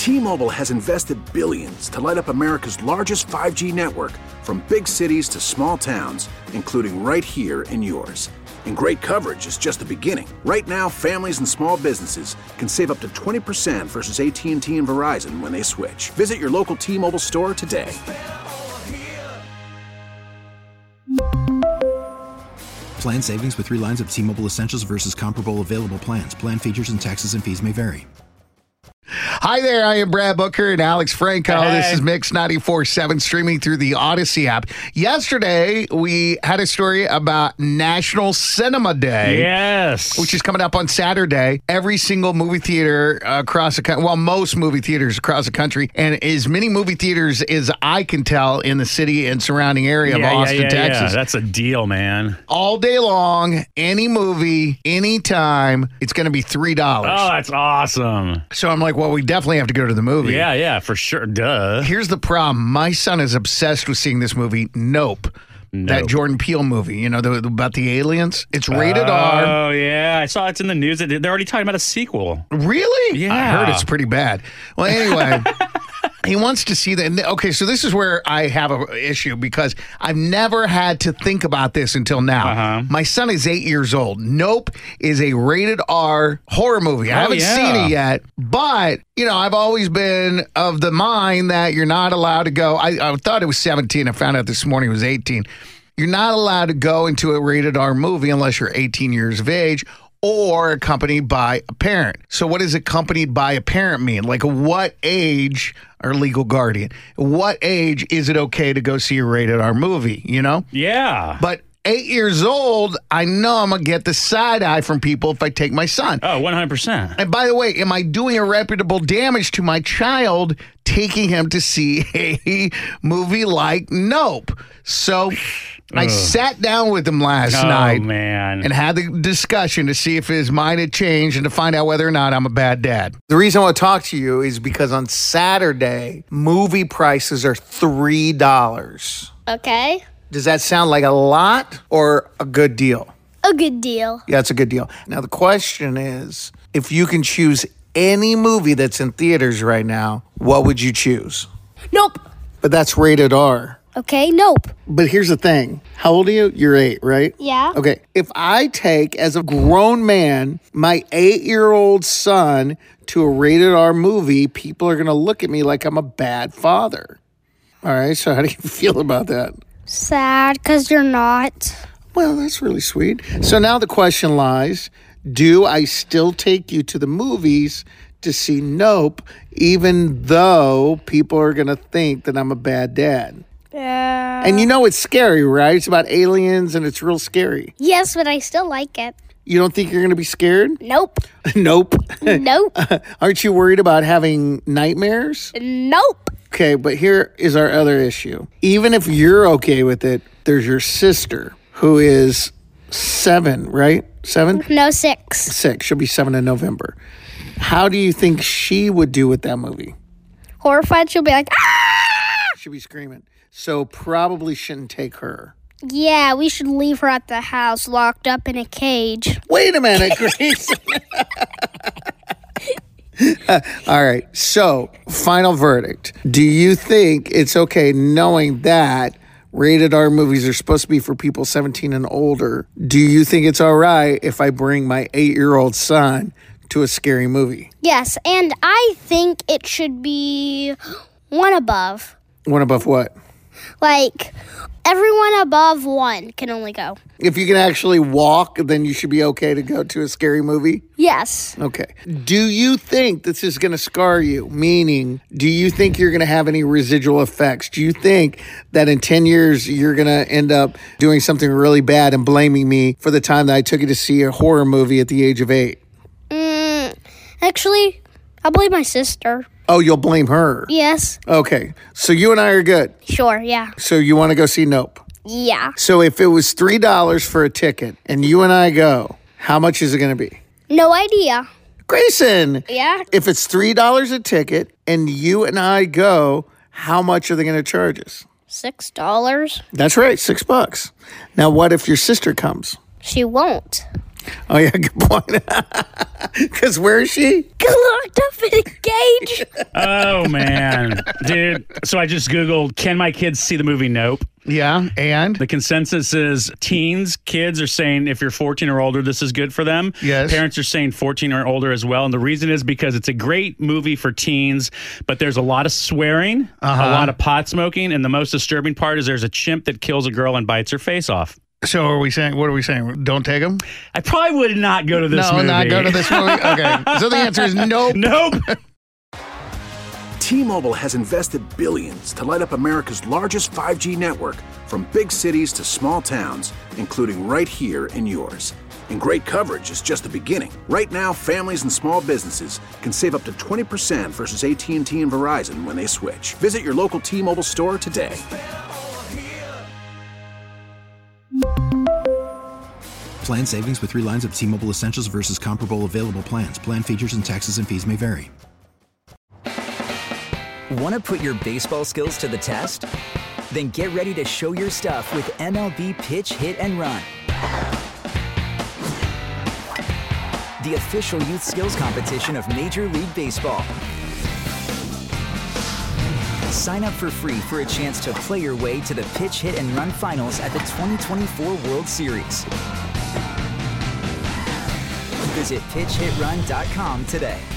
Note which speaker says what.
Speaker 1: T-Mobile has invested billions to light up America's largest 5G network, from big cities to small towns, including right here in yours. And great coverage is just the beginning. Right now, families and small businesses can save up to 20% versus AT&T and Verizon when they switch. Visit your local T-Mobile store today.
Speaker 2: Plan savings with 3 lines of T-Mobile Essentials versus comparable available plans. Plan features and taxes and fees may vary.
Speaker 3: Hi there, I am Brad Booker and Alex Franco.
Speaker 4: Hey.
Speaker 3: This is Mix 94.7 streaming through the Odyssey app. Yesterday, we had a story about National Cinema Day.
Speaker 4: Yes.
Speaker 3: Which is coming up on Saturday. Every single movie theater across the country, well, most movie theaters across the country, and as many movie theaters as I can tell in the city and surrounding area of Austin, Texas.
Speaker 4: Yeah. That's a deal, man.
Speaker 3: All day long, any movie, anytime, it's going to be $3.
Speaker 4: Oh, that's awesome.
Speaker 3: So I'm like, well, we definitely have to go to the movie.
Speaker 4: Yeah, for sure. Duh.
Speaker 3: Here's the problem. My son is obsessed with seeing this movie, Nope. That Jordan Peele movie, you know, about the aliens. It's rated R.
Speaker 4: Oh, yeah. I saw it's in the news. They're already talking about a sequel.
Speaker 3: Really?
Speaker 4: Yeah.
Speaker 3: I heard it's pretty bad. Well, anyway, he wants to see that. Okay, so this is where I have an issue because I've never had to think about this until now.
Speaker 4: Uh-huh.
Speaker 3: My son is 8 years old. Nope is a rated R horror movie. I haven't seen it yet, but, you know, I've always been of the mind that you're not allowed to go. I thought it was 17. I found out this morning it was 18. You're not allowed to go into a rated R movie unless you're 18 years of age or accompanied by a parent. So what does accompanied by a parent mean? Like what age, or legal guardian, what age is it okay to go see a rated R movie, you know?
Speaker 4: Yeah.
Speaker 3: But 8 years old, I know I'm going to get the side eye from people if I take my son.
Speaker 4: Oh, 100%.
Speaker 3: And by the way, am I doing irreparable damage to my child taking him to see a movie like Nope? So I sat down with him last night and had the discussion to see if his mind had changed and to find out whether or not I'm a bad dad. The reason I want to talk to you is because on Saturday, movie prices are $3.
Speaker 5: Okay.
Speaker 3: Does that sound like a lot or a good deal?
Speaker 5: A good deal.
Speaker 3: Yeah, it's a good deal. Now, the question is, if you can choose any movie that's in theaters right now, what would you choose?
Speaker 5: Nope.
Speaker 3: But that's rated R.
Speaker 5: Okay, nope.
Speaker 3: But here's the thing. How old are you? You're 8, right?
Speaker 5: Yeah.
Speaker 3: Okay. If I take, as a grown man, my 8-year-old son to a rated R movie, people are going to look at me like I'm a bad father. All right. So how do you feel about that?
Speaker 5: Sad, because you're not.
Speaker 3: Well, that's really sweet. So now the question lies, do I still take you to the movies to see Nope, even though people are going to think that I'm a bad dad?
Speaker 5: Yeah.
Speaker 3: And you know it's scary, right? It's about aliens and it's real scary.
Speaker 5: Yes, but I still like it.
Speaker 3: You don't think you're going to be scared?
Speaker 5: Nope.
Speaker 3: Nope.
Speaker 5: Nope.
Speaker 3: Aren't you worried about having nightmares?
Speaker 5: Nope.
Speaker 3: Okay, but here is our other issue. Even if you're okay with it, there's your sister who is 7, right? 7?
Speaker 5: No, 6.
Speaker 3: 6. She'll be 7 in November. How do you think she would do with that movie?
Speaker 5: Horrified, she'll be like, ah!
Speaker 3: She'll be screaming. So probably shouldn't take her.
Speaker 5: Yeah, we should leave her at the house locked up in a cage.
Speaker 3: Wait a minute, Grace. All right. So, final verdict. Do you think it's okay knowing that rated R movies are supposed to be for people 17 and older? Do you think it's all right if I bring my 8-year-old son to a scary movie?
Speaker 5: Yes, and I think it should be one above.
Speaker 3: One above what?
Speaker 5: Like, everyone above 1 can only go.
Speaker 3: If you can actually walk, then you should be okay to go to a scary movie?
Speaker 5: Yes.
Speaker 3: Okay. Do you think this is going to scar you? Meaning, do you think you're going to have any residual effects? Do you think that in 10 years you're going to end up doing something really bad and blaming me for the time that I took you to see a horror movie at the age of 8?
Speaker 5: Actually, I'll blame my sister.
Speaker 3: Oh, you'll blame her?
Speaker 5: Yes.
Speaker 3: Okay. So you and I are good.
Speaker 5: Sure, yeah.
Speaker 3: So you want to go see Nope?
Speaker 5: Yeah.
Speaker 3: So if it was $3 for a ticket and you and I go, how much is it going to be?
Speaker 5: No idea.
Speaker 3: Grayson!
Speaker 5: Yeah?
Speaker 3: If it's $3 a ticket and you and I go, how much are they going to charge us?
Speaker 5: $6.
Speaker 3: That's right, $6. Now, what if your sister comes?
Speaker 5: She won't.
Speaker 3: Oh, yeah, good point. Because where is she?
Speaker 5: Locked up in a cage challenge.
Speaker 4: Oh, man. Dude, so I just Googled, can my kids see the movie Nope?
Speaker 3: Yeah, and?
Speaker 4: The consensus is kids are saying if you're 14 or older, this is good for them.
Speaker 3: Yes.
Speaker 4: Parents are saying 14 or older as well. And the reason is because it's a great movie for teens, but there's a lot of swearing, a lot of pot smoking, and the most disturbing part is there's a chimp that kills a girl and bites her face off.
Speaker 3: So what are we saying? Don't take them?
Speaker 4: I probably would not go to this movie.
Speaker 3: No, not go to this movie? Okay. So the answer is nope.
Speaker 4: Nope.
Speaker 1: T-Mobile has invested billions to light up America's largest 5G network, from big cities to small towns, including right here in yours. And great coverage is just the beginning. Right now, families and small businesses can save up to 20% versus AT&T and Verizon when they switch. Visit your local T-Mobile store today.
Speaker 2: Plan savings with 3 lines of T-Mobile Essentials versus comparable available plans. Plan features and taxes and fees may vary.
Speaker 6: Want to put your baseball skills to the test? Then get ready to show your stuff with MLB Pitch Hit and Run, the official youth skills competition of Major League Baseball. Sign up for free for a chance to play your way to the Pitch Hit and Run finals at the 2024 World Series. Visit pitchhitrun.com today.